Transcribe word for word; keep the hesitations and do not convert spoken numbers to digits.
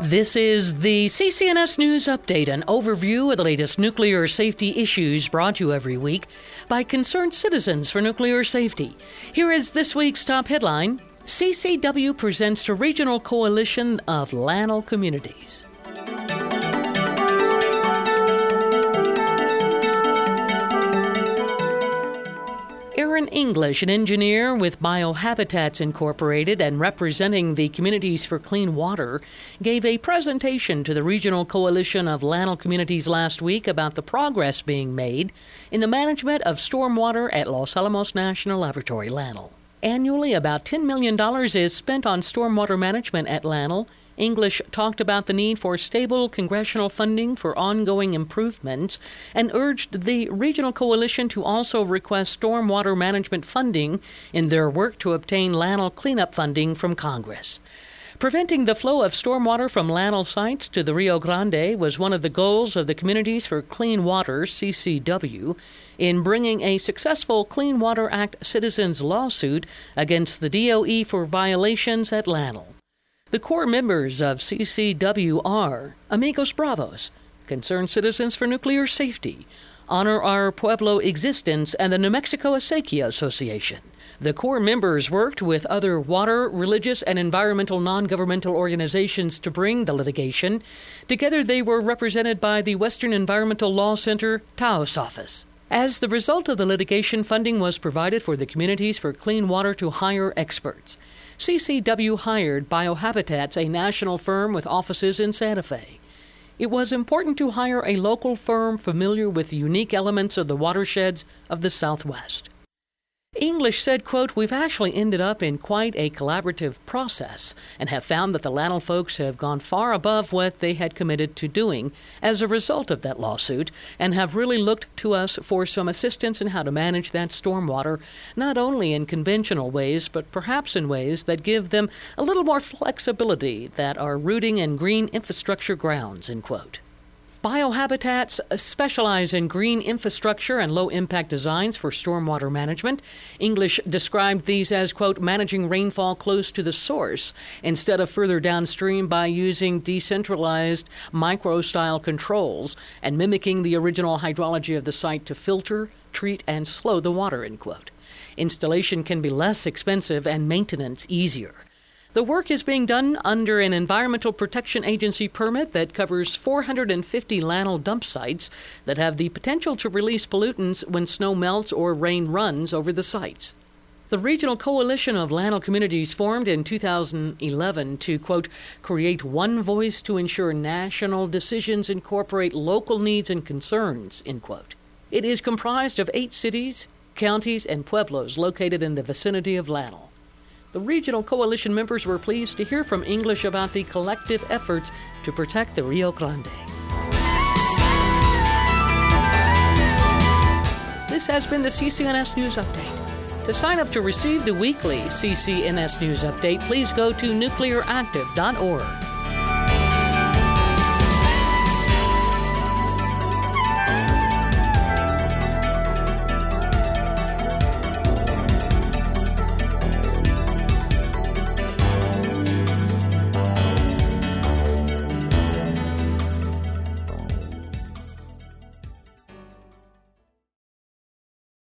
This is the C C N S News Update, an overview of the latest nuclear safety issues brought to you every week by concerned citizens for nuclear safety. Here is this week's top headline. C C W presents to Regional Coalition of LANL Communities. Aaron English, an engineer with Biohabitats Incorporated and representing the Communities for Clean Water, gave a presentation to the Regional Coalition of LANL Communities last week about the progress being made in the management of stormwater at Los Alamos National Laboratory, LANL. Annually, about ten million dollars is spent on stormwater management at LANL. English talked about the need for stable congressional funding for ongoing improvements and urged the regional coalition to also request stormwater management funding in their work to obtain LANL cleanup funding from Congress. Preventing the flow of stormwater from LANL sites to the Rio Grande was one of the goals of the Communities for Clean Water, C C W, in bringing a successful Clean Water Act citizens lawsuit against the D O E for violations at LANL. The core members of C C W are Amigos Bravos, Concerned Citizens for Nuclear Safety, Honor Our Pueblo Existence, and the New Mexico Acequia Association. The core members worked with other water, religious, and environmental non-governmental organizations to bring the litigation. Together they were represented by the Western Environmental Law Center, Taos office. As the result of the litigation, funding was provided for the Communities for Clean Water to hire experts. C C W hired Biohabitats, a national firm with offices in Santa Fe. It was important to hire a local firm familiar with the unique elements of the watersheds of the Southwest. English said, quote, "We've actually ended up in quite a collaborative process and have found that the LANL folks have gone far above what they had committed to doing as a result of that lawsuit and have really looked to us for some assistance in how to manage that stormwater, not only in conventional ways, but perhaps in ways that give them a little more flexibility that are rooting in green infrastructure grounds," end quote. Biohabitats specialize in green infrastructure and low-impact designs for stormwater management. English described these as, quote, "managing rainfall close to the source instead of further downstream by using decentralized micro-style controls and mimicking the original hydrology of the site to filter, treat, and slow the water," end quote. Installation can be less expensive and maintenance easier. The work is being done under an Environmental Protection Agency permit that covers four hundred fifty LANL dump sites that have the potential to release pollutants when snow melts or rain runs over the sites. The Regional Coalition of LANL Communities formed in two thousand eleven to, quote, "create one voice to ensure national decisions incorporate local needs and concerns," end quote. It is comprised of eight cities, counties, and pueblos located in the vicinity of LANL. The Regional Coalition members were pleased to hear from English about the collective efforts to protect the Rio Grande. This has been the C C N S News Update. To sign up to receive the weekly C C N S News Update, please go to nuclear active dot org.